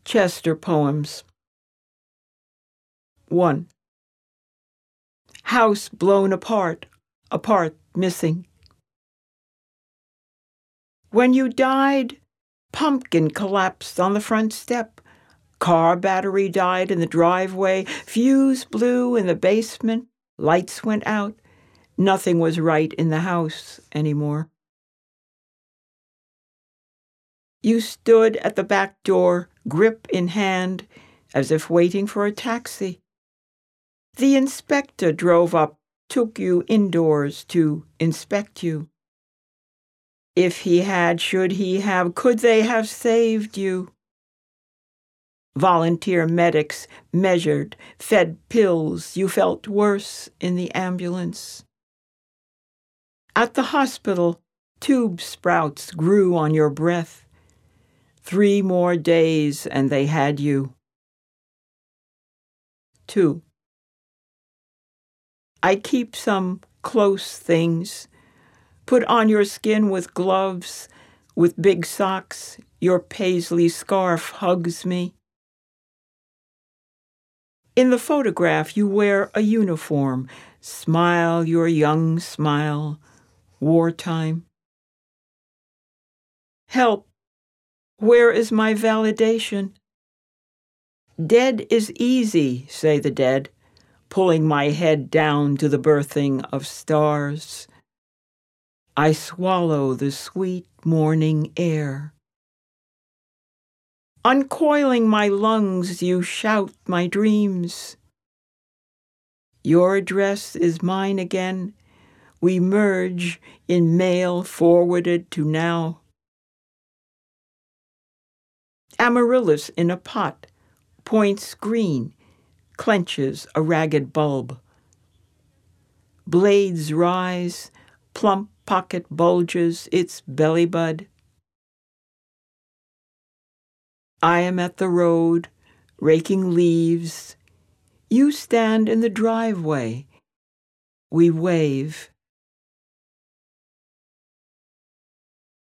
Chester Poems. 1. House blown apart, missing. When you died, pumpkin collapsed on the front step. Car battery died in the driveway. Fuse blew in the basement. Lights went out. Nothing was right in the house anymore. You stood at the back door, grip in hand, as if waiting for a taxi. The inspector drove up, took you indoors to inspect you. If he had, should he have, could they have saved you? Volunteer medics measured, fed pills. You felt worse in the ambulance. At the hospital, tube sprouts grew on your breath. 3 more days and they had you. 2. I keep some close things. Put on your skin with gloves, with big socks. Your paisley scarf hugs me. In the photograph, you wear a uniform. Smile your young smile. Wartime. Help. Where is my validation? Dead is easy, say the dead, pulling my head down to the birthing of stars. I swallow the sweet morning air. Uncoiling my lungs, you shout my dreams. Your address is mine again. We merge in mail forwarded to now. Amaryllis in a pot, points green, clenches a ragged bulb. Blades rise, plump pocket bulges its belly bud. I am at the road, raking leaves. You stand in the driveway. We wave.